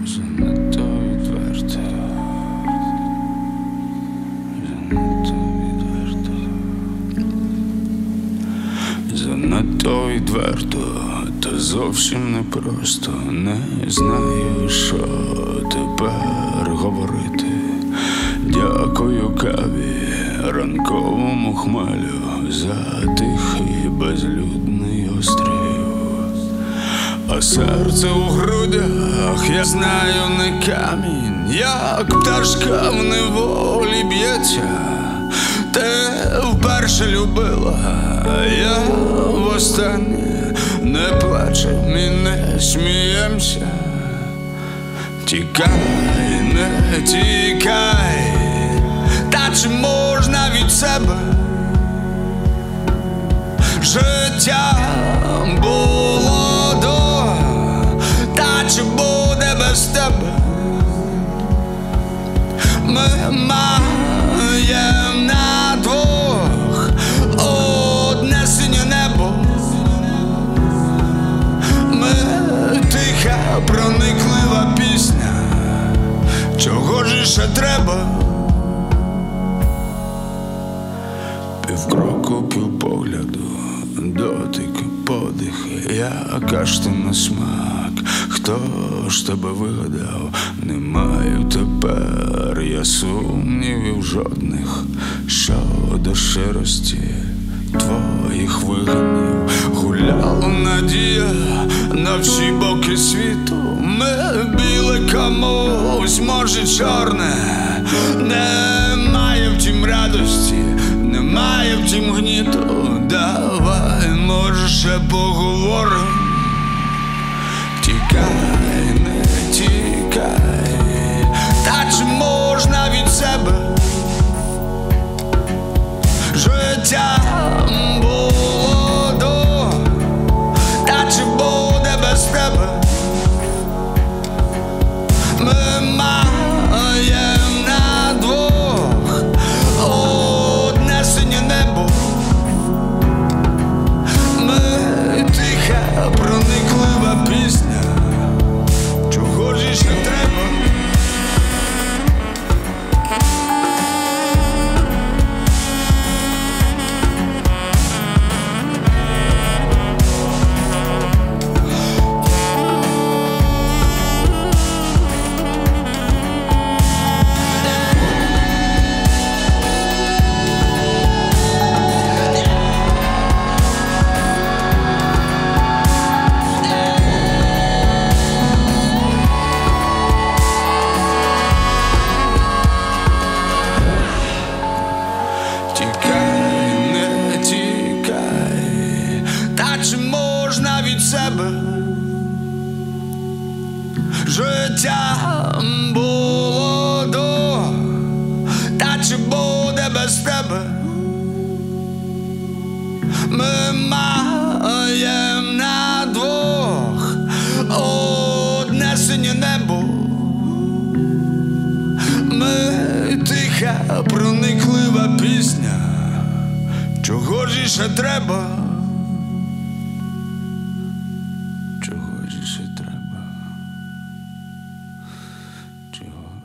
занадто відверто, занадто відверто, та зовсім непросто. Не знаю, що тепер говорити. Дякую каві, ранковому хмелю за тихий безлюдний острів. А серце у грудях, я знаю, не камінь, як пташка в неволі б'ється. Ти вперше любила, я востаннє. Не плачем і не сміємося. Тікай, не тікай, та чи можна від себе? Життя було до, та чи буде без тебе? Ми маєм на двох одне синє небо. Ми тиха, прониклива пісня. Чого ж ще треба? Півкроку, півпогляду, дотик, подих, яка ж ти на смак. Хто ж тебе вигадав? Не маю тепер я сумнівів жодних щодо щирості твоїх виганів. Гуляла надія на всі боки світу. Ми біле комусь, може чорне. Немає втім радості, немає втім гніту. Давай, може, ще поговоримо. Тікай, не тікай, та чи можна від себе? Життя було до, та чи буде без тебе? Ми маєм на двох одне синє небо. Ми тиха, прониклива пісня. Чого ж ще треба? Життя було до, та чи буде без тебе? Ми маєм на двох одне синє небо. Ми тиха, прониклива пісня. Чого ж ще треба? Чого ж ще треба? Чого?